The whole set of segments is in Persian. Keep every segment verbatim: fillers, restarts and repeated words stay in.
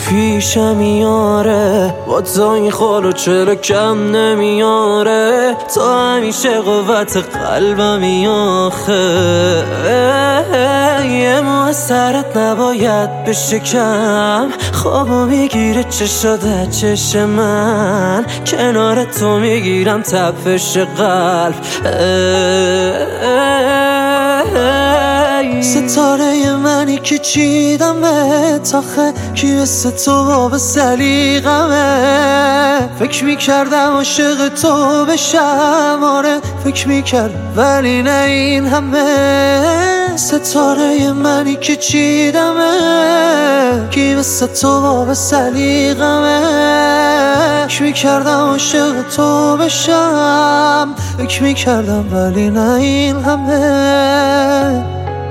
پیشم میاره با تو این خالو چرا کم نمیاره تو همیشه قوت قلبمی آخه یه مو از سرت نباید بشه کم خوابو میگیره چشاده چش من کنار تو میگیرم تپش قلب ستاره منی که چیدمت آخه کی مثل تو باب سلیقمه فکر میکردم عاشق تو بشم آره فکر میکرد ولی نه این همه ستاره منی که چیدمت کی مثل تو باب سلیقمه فکر میکردم عاشق تو بشم فکر میکردم ولی نه این همه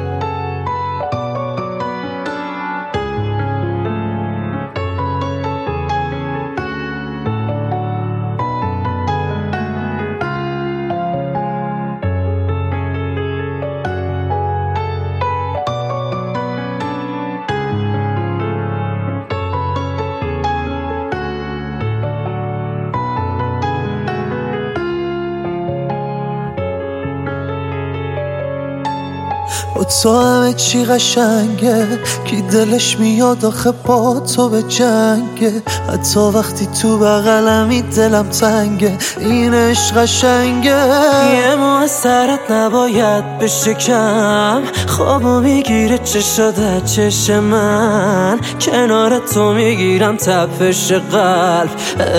با تو همه چی قشنگه کی دلش میاد آخه با تو به جنگه حتی وقتی تو بغلمی دلم تنگه این عشق قشنگه یه مو از سرت نباید بشه کم خوابو میگیره چشاده چش من کنار تو میگیرم تپش قلب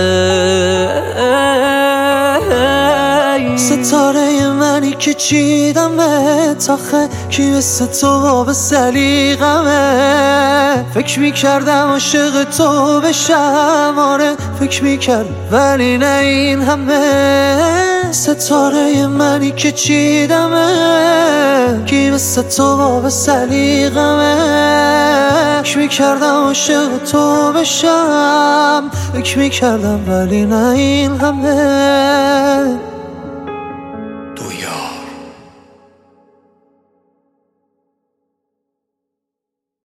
ستاره منی که چیدمت آخه کی مثل تو باب سلیقمه فکر میکردم عاشق تو بشم آره فکر میکرد ولی نه این همه ستاره منی که چیدمت کی مثل تو باب سلیقمه فکر میکردم عاشق تو بشم فکر میکردم ولی نه این همه